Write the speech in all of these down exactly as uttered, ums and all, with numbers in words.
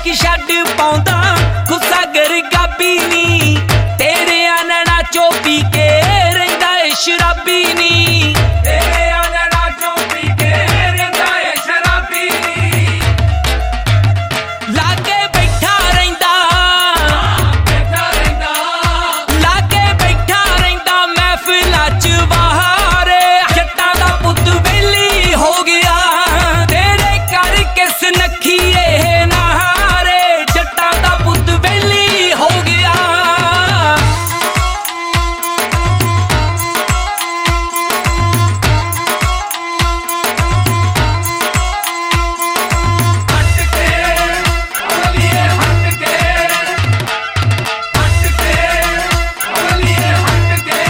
की छड्ड पाउंदा गुस्सा गरगाबी नी तेरे नैना चो पी के रहिंदा ए शराबी नी तेरे नैना चो पी के रहिंदा ए शराबी नी लागे बैठा रहिंदा बैठा रहिंदा लागे बैठा रहिंदा महफिलां च बहारे जट्टां दा पुत्त वेली हो गया तेरे घर किस नखीए नहारे जट्टां दा पुत्त वेली हो गया हट के अवलिए हट के हट के अवलिए हट के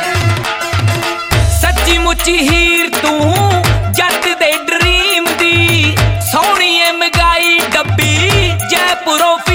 सच्ची मुच्ची हीर तू जट दे ड्रीम दी सोहणीए मगाई डब्बी जयपुरों